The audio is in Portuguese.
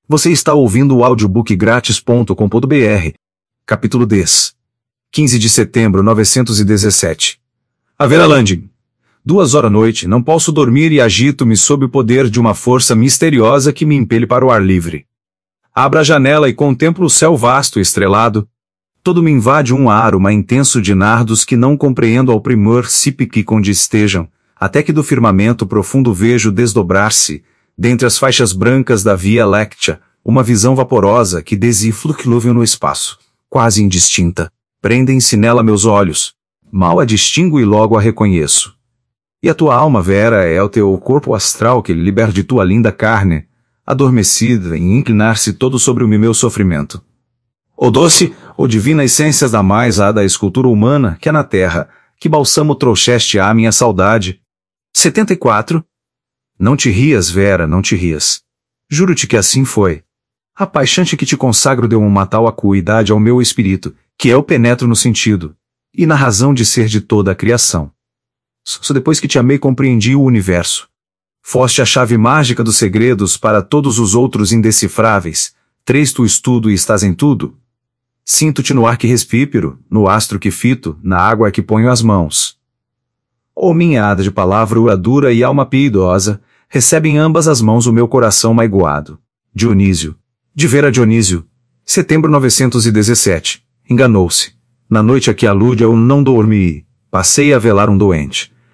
Você está ouvindo o audiobookgratis.com.br. Capítulo 10. 15 de setembro 917. Haverá landing. 2h, não posso dormir e agito-me sob o poder de uma força misteriosa que me impele para o ar livre. Abro a janela e contemplo o céu vasto e estrelado. Todo me invade um aroma intenso de nardos que não compreendo ao primor psíquico onde estejam, até que do firmamento profundo vejo desdobrar-se, dentre as faixas brancas da Via Láctea, uma visão vaporosa que desfluctúa no espaço, quase indistinta. Prendem-se nela meus olhos. Mal a distingo e logo a reconheço. E a tua alma, Vera, é o teu corpo astral que libera de tua linda carne, adormecida em inclinar-se todo sobre o meu sofrimento. Ó doce, ó divina essência da mais da escultura humana que há na terra, que balsamo trouxeste à minha saudade. 74. Não te rias, Vera, não te rias. Juro-te que assim foi. A paixão que te consagro deu uma tal acuidade ao meu espírito, que eu penetro no sentido, e na razão de ser de toda a criação. Só depois que te amei compreendi o universo. Foste a chave mágica dos segredos para todos os outros indecifráveis. 3 Tu estudo e estás em tudo. Sinto-te no ar que respiro, no astro que fito, na água que ponho as mãos. Ó minha hada de palavra dura e alma piedosa, recebe em ambas as mãos o meu coração magoado. Dionísio. De Vera Dionísio. Setembro 917. Enganou-se. Na noite a que alude eu não dormi. Passei a velar um doente.